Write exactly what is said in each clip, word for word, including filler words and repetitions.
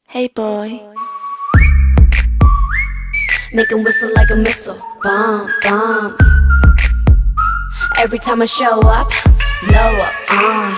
Hey boy. Make 'em whistle like a missile. Bomb, bomb. Every time I show up, blow up, uh.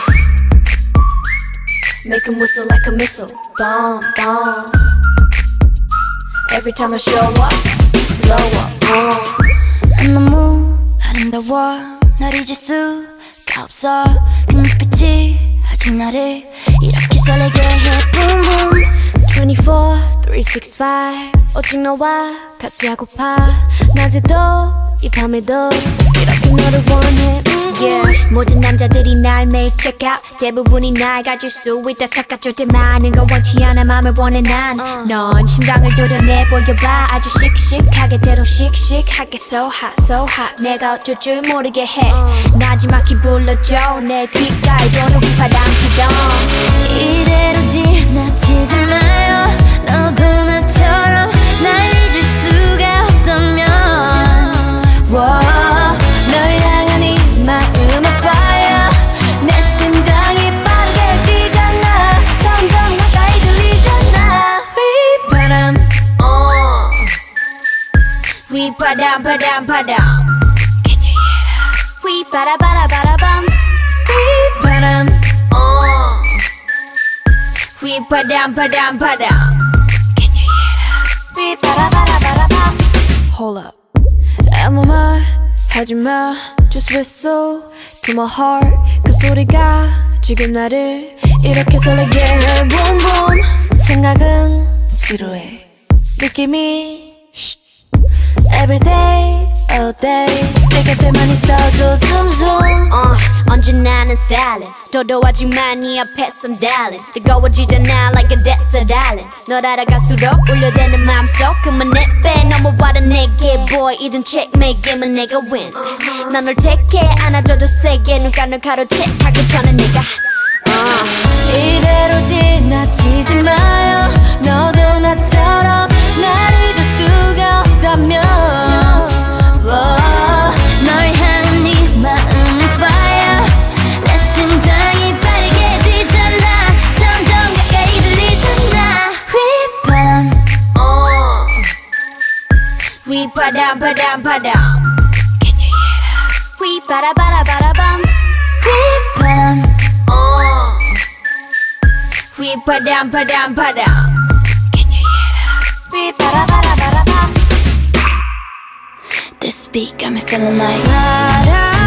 Make 'em whistle like a missile. Bomb, bomb. Every time I show up, blow up, uh. 너무 아름다워 널 잊을 수가 없어 그 눈빛이 아직 나를 이렇게 설레게 해 Boom boom twenty-four, three sixty-five 오직 너와 같이 하고파 낮에도 이 밤에도 이렇게 너를 원해 mm-mm. Yeah. 모든 남자들이 날 매일 check out 대부분이 날 가질 수 있다 착각할 때 많은 건 원치 않아 맘을 원해 난넌 uh. 심장을 도려내 보여봐 아주 씩씩하게 때로 씩씩하게 So hot so hot 내가 어쩔 줄 모르게 해 uh. 나지막히 불러줘 내 귓가에 도는 휘파람 기동 이대로 지나치지 마요 너도 나처럼 날 잊을 수가 없다면 wow. 널 향한 이 마음의 fire 내 심장이 빠르게 뛰잖아 점점 가까이 들리잖아 휘바람 uh. 휘바람 바람 바람 Can you hear that? 휘바라바라바라밤 휘바람 uh. 휘바람 바람 바람 Can you hear that? 휘바라바라바라밤 Hold up. 아무 말 하지마 Just whistle to my heart 그 소리가 지금 나를 이렇게 설레게 해 Boom boom 생각은 지루해. 느낌이 Every day, all day 내 곁에만 있어도 zoom zoom. uh, 언제나 는 stylin' 도도하지만 네 앞에선 darling 뜨거워지잖아 like a desert island 널 알아갈수록 울려대는 맘속 그만 내빼 넘어와라 내게 boy 이젠 checkmate 게임은 내가 win uh-huh. 난 널 take 해 안아줘도 세게 눈가 널 가로채하기 전에 내가 uh. 이대로 지나치지 마요 너도 나처럼 날 잊을 수가 없다면 널 향한 네 마음은 fire 내 심장이 빠르게 뛰잖아 점점 가까이 들리잖아 휘바람 uh. 휘바람 바람 바람 Can you hear that? 휘바라바라바라밤 휘바람 uh. 휘바람 바람 바람 Can you hear that? 휘바라바라바라밤 This beat got me feeling like